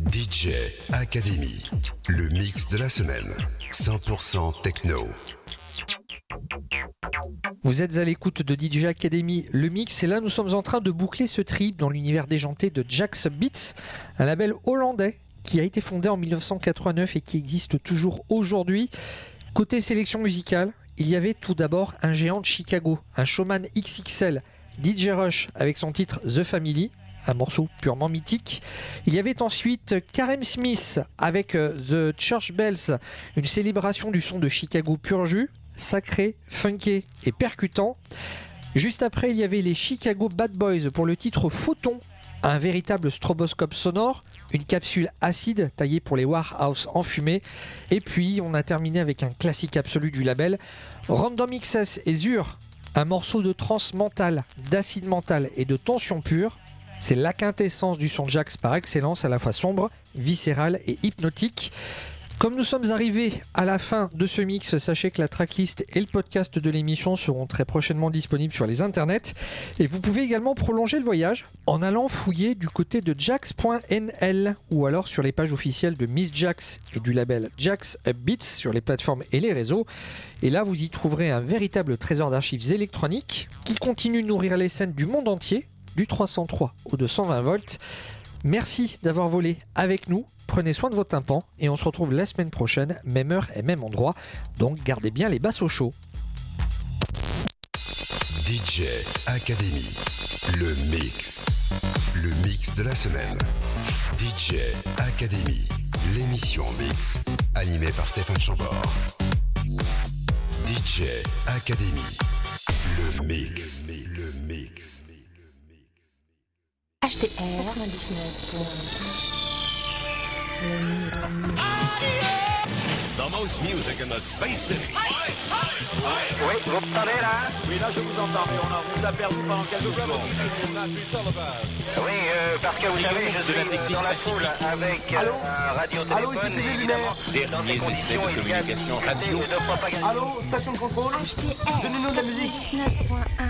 DJ Academy, le mix de la semaine, 100% techno. Vous êtes à l'écoute de DJ Academy, le mix, et là nous sommes en train de boucler ce trip dans l'univers déjanté de Jack's Beats, un label hollandais qui a été fondé en 1989 et qui existe toujours aujourd'hui. Côté sélection musicale, il y avait tout d'abord un géant de Chicago, un showman XXL, DJ Rush avec son titre The Family, un morceau purement mythique. Il y avait ensuite Kareem Smith avec The Church Bells, une célébration du son de Chicago pur jus, sacré, funké et percutant. Juste après, il y avait les Chicago Bad Boys pour le titre Photon, un véritable stroboscope sonore, une capsule acide taillée pour les Warhouse enfumés. Et puis, on a terminé avec un classique absolu du label, Random XS et Zur, un morceau de trance mentale, d'acide mental et de tension pure. C'est la quintessence du son Jax par excellence, à la fois sombre, viscéral et hypnotique. Comme nous sommes arrivés à la fin de ce mix, sachez que la tracklist et le podcast de l'émission seront très prochainement disponibles sur les internets. Et vous pouvez également prolonger le voyage en allant fouiller du côté de jax.nl ou alors sur les pages officielles de Miss Jax et du label Jack's Beats sur les plateformes et les réseaux. Et là, vous y trouverez un véritable trésor d'archives électroniques qui continue de nourrir les scènes du monde entier, du 303 au 220 volts. Merci d'avoir volé avec nous. Prenez soin de vos tympans et on se retrouve la semaine prochaine, même heure et même endroit. Donc gardez bien les basses au chaud. DJ Academy, le mix de la semaine. DJ Academy, l'émission mix, animée par Stéphane Chambord. DJ Academy, le mix. HTR 99. The most music in the Space City. Oui, vous m'entendez là? Oui, là je vous entends, mais on vous a perdu pendant quelques secondes. Oui, parce que vous savez, je suis dans la foule avec un radiotéléphone et évidemment, dans ces conditions, il y a radio. Allô, station de contrôle? HTR Donnez-nous de la musique. 99.1.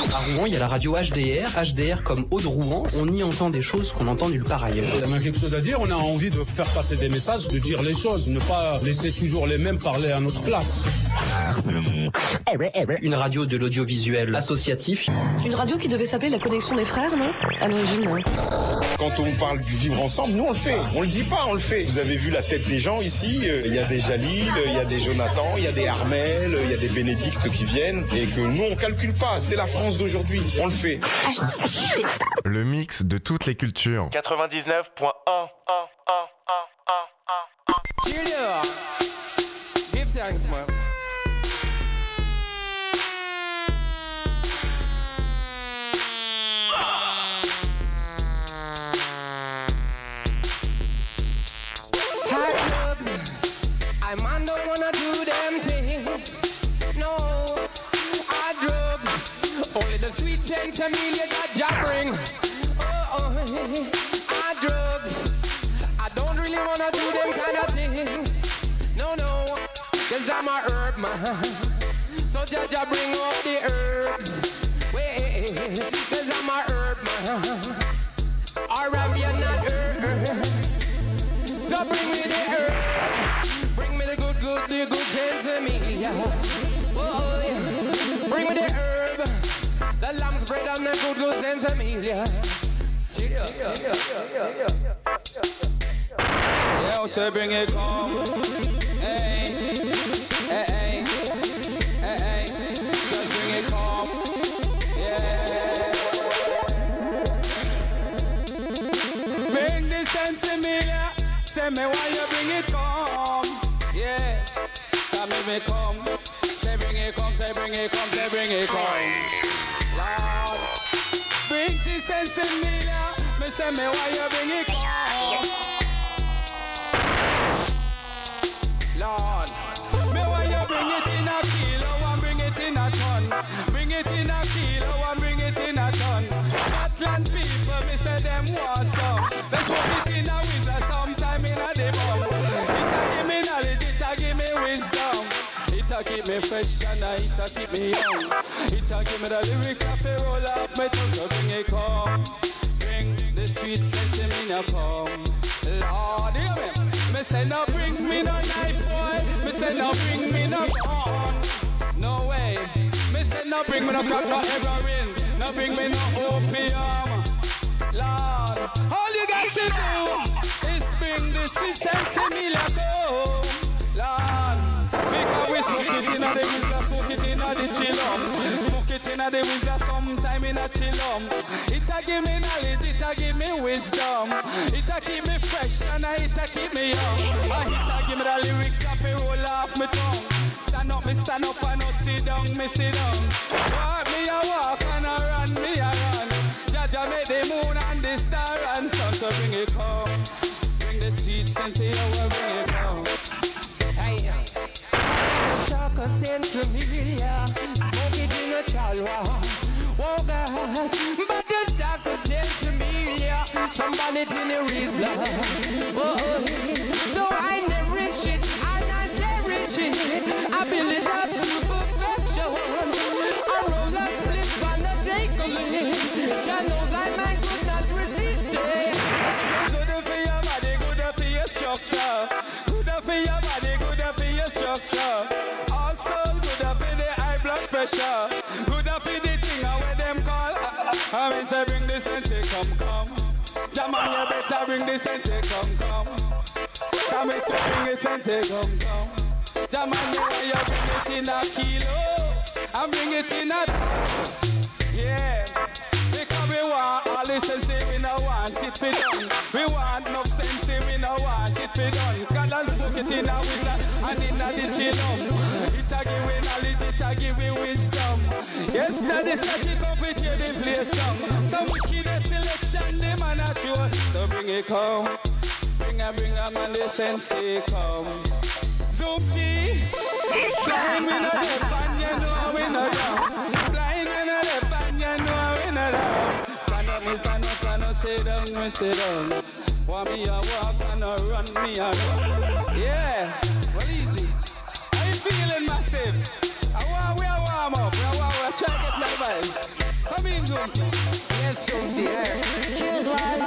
À Rouen, il y a la radio HDR comme Haut de Rouen. On y entend des choses qu'on entend nulle part ailleurs. On a quelque chose à dire, on a envie de faire passer des messages, de dire les choses, ne pas laisser toujours les mêmes parler à notre place. Une radio de l'audiovisuel associatif. Une radio qui devait s'appeler La Connexion des Frères, non? À l'origine, non. Quand on parle du vivre ensemble, nous on le fait. On le dit pas, on le fait. Vous avez vu la tête des gens ici. Il y a des Jalil, il y a des Jonathan, il y a des Armel, il y a des Bénédicte qui viennent. Et que nous on calcule pas. C'est la France d'aujourd'hui. On le fait. Le mix de toutes les cultures. 99.1. Julia, give thanks, man. I man don't wanna do them things. No, hard drugs. Only the sweet sense Amelia that Jah bring. Oh, hard drugs. I don't really wanna do them kind of things. No, cause I'm a herb man. So Jah bring up the herbs. Wait, cause I'm a herb man. Alright, we are not herb. So bring me the herb. Bring me the good sense of me, yeah. Oh, yeah. Bring me the herb, the lamb's bread and the good sense of me, yeah. Yeah, to bring it home. Hey, hey, hey, hey, hey. Just bring it home. Yeah. Bring the sense of me, yeah. Say me why you bring it home. Yeah, come here, me come. Say bring it come, say bring it come, say bring it come. Lord, bring the sense in me, yeah. Me say me why you bring it come. Lord, me why you bring it in a kilo and bring it in a ton. Bring it in a kilo and bring it in a ton. Scotland people, me say them want some. Let's put it in a winter sometime in a day bomb. Give me wisdom. It'll keep me fresh and it'll keep me young. It'll give me the lyrics of a roll off my tongue. So bring it come. Bring the sweet sense in me now come. Lord, hear me. Me say no bring me no knife boy. Me say no bring me no gun. No way. Me say no bring me no crack no heroin. No bring me no opium. Lord, all you got to do is bring the sweet sense in me now come. Lord, because we smoke it in the winter, smoke it in the chillum. Smoke it in the winter, sometime in a chillum. It'll give me knowledge, it'll give me wisdom. It'll keep me fresh and it'll keep me young. It'll give me the lyrics of a roll off my tongue. Stand up and not sit down, me sit down. Walk me a walk and a run me a run. Jah made the moon and the star and sun, so bring it home. Bring the sweet sense here, bring it home. Talk a sense of me, yeah. Smoke it in a chalwa. Oh gosh, but just talk a sense of me, yeah. Somebody in the Rizla. Oh, so I nourish it and I cherish it. I build it up to perfection. I roll a split and I take a lick. Jah knows I might could not resist it. Good for your body, good for your structure. Good for your body, good for your structure. Also good for the high blood pressure. Good for the thing where them call. I mean say bring the sense, come. Jaman, you better bring the sense, come. Come and say bring it sense, come. Jaman, you bring it in a kilo and bring it in a ton. Yeah. Because we want all the sense, we no want it for done. We want enough sense, we no want it for done. Scotland smoke it in a winter and in a the chillum. It'll give we knowledge, it'll give we wisdom. Yes, that is what you come with you, the place down. Some wicked selection, the man at you. So bring it come. Bring a man, the sense come. Zoom tea. Blind we no left and you know we no down. Blind we no left and you know we no down. Stand up, and no sit down, me sit down. Want me a walk and a run, me a run. Yeah, well easy. How you feeling massive? I want we a warm up, we try to get my vibes. Yes, something. Choose life.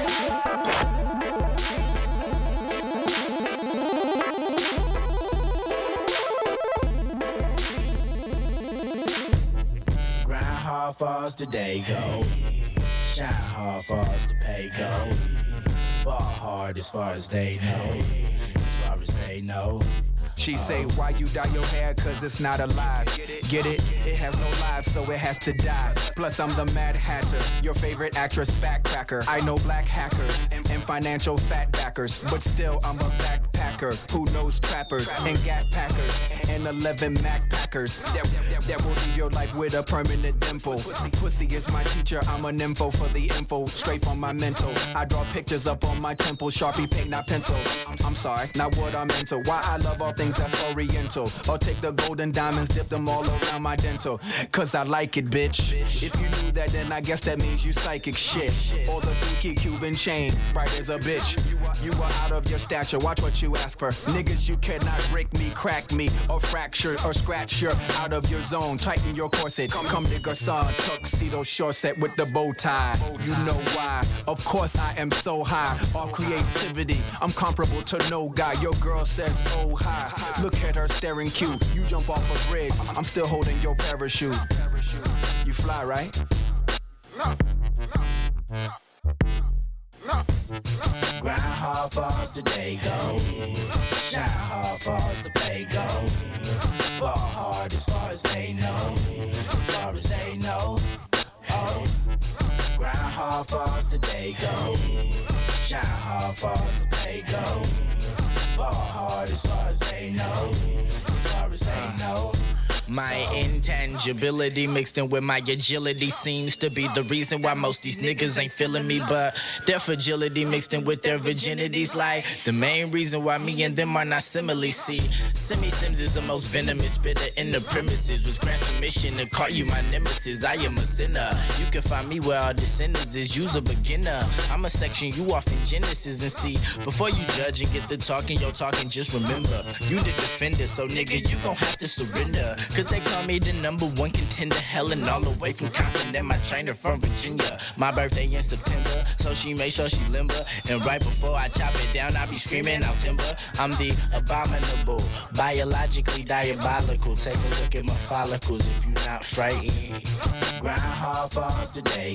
Hard for us today go. Shine hard for us to pay go. Ball hard as far as they know. As far as they know. She say, why you dye your hair? Cause it's not alive. Get it? It has no life, so it has to die. Plus, I'm the Mad Hatter, your favorite actress backpacker. I know black hackers and financial fat backers, but still, I'm a backpacker who knows trappers and gap packers and 11 Mac packers that will leave your life with a permanent dimple. Pussy is my teacher, I'm an info for the info, straight from my mental. I draw pictures up on my temple, Sharpie paint, not pencil. I'm sorry, not what I'm into. Why I love all things that's oriental. Or take the golden diamonds, dip them all around my dental. Cause I like it, bitch. If you knew that, then I guess that means you psychic shit. Or the Dookie Cuban chain, bright as a bitch. You are out of your stature, watch what you ask for. Niggas, you cannot break me, crack me, or fracture, or scratch. You're out of your zone, tighten your corset. Come to Garcon, tuxedo short set with the bow tie. You know why? Of course I am so high. All creativity, I'm comparable to no guy. Your girl says, oh hi. Look at her staring cute. You jump off a bridge, I'm still holding your parachute. You fly, right? No. Grind hard for us today go. Shine hard for us to pay go. Ball hard as far as they know. As far as they know. Oh. Grind hard for us today go. Shine hard for us to pay go. Ball hard as far as they know. As far as they know. My intangibility mixed in with my agility seems to be the reason why most these niggas ain't feeling me, but their fragility mixed in with their virginity's like the main reason why me and them are not similarly. See, Simi Sims is the most venomous spitter in the premises, was grants permission to call you my nemesis. I am a sinner. You can find me where all the sinners is. You's a beginner. I'm a section you off in Genesis, and see, before you judge and get the talking, yo talking, just remember you the defender. So nigga, you gon' have to surrender. Cause they call me the #1 contender, Helen all the way from Compton, and my trainer from Virginia. My birthday in September, so she made sure she limber. And right before I chop it down, I be screaming out timber. I'm the abominable, biologically diabolical. Take a look at my follicles if you're not frightened. Grind hard for us today.